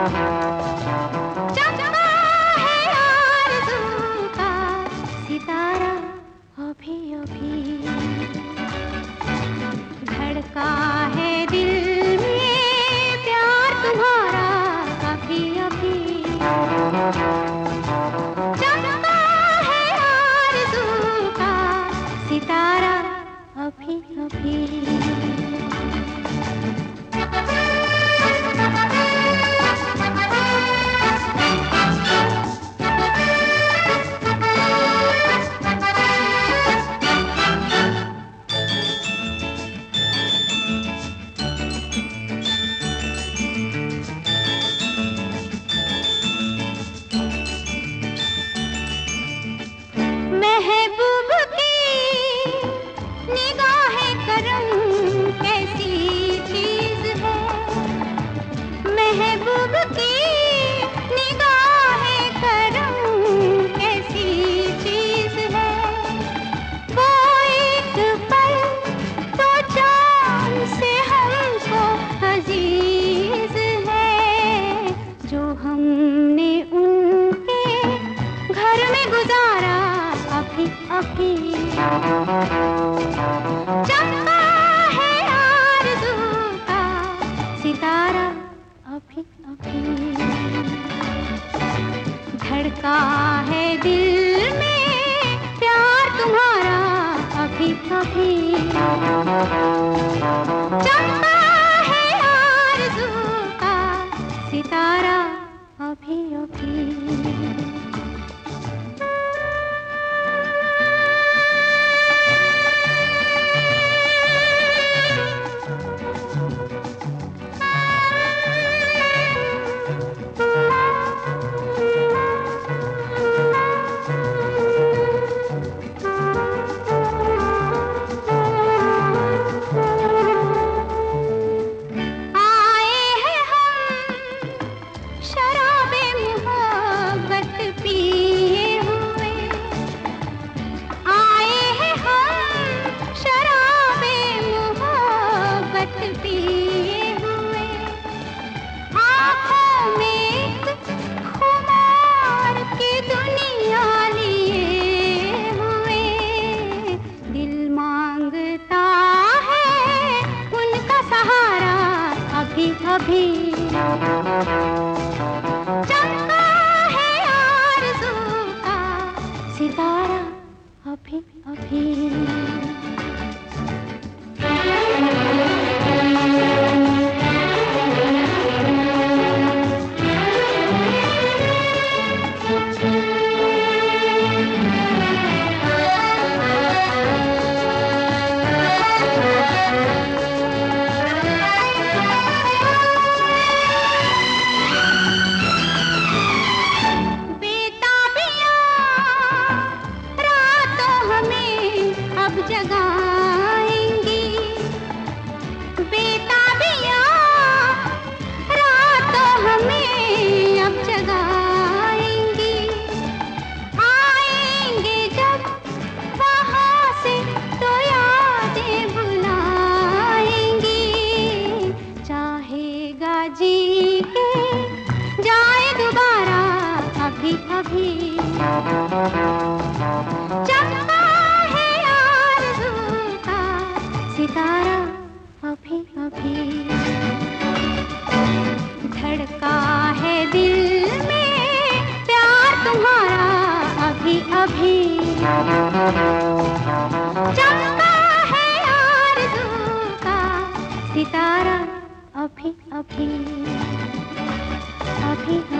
चमका है आरज़ू का सितारा अभी अभी, धड़का है दिल में प्यार तुम्हारा अभी अभी। चमका है आरज़ू का सितारा अभी अभी। महबूब की निगाहें करम कैसी चीज है, महबूब की निगाहें करम कैसी चीज है। वो एक पल तो चाँद से हमको अजीज है, जो हमने उनके घर में गुजारा अभी अभी। चमका है आरज़ू का सितारा अभी अभी, धड़का है दिल में प्यार तुम्हारा अभी अभी। चमका है आरज़ू का सितारा अभी अभी। अभी चमका है आरज़ू का सितारा अभी अभी। अब जगाएंगी बेताबियाँ, रातों हमें अब जगाएंगी। आएंगे जब वहाँ से तो यादें बुलाएंगी। चाहेगा जी के जाए दोबारा अभी अभी। चमका सितारा अभी अभी, धड़का है दिल में प्यार तुम्हारा अभी अभी। चमका है आरज़ू का सितारा अभी अभी, अभी।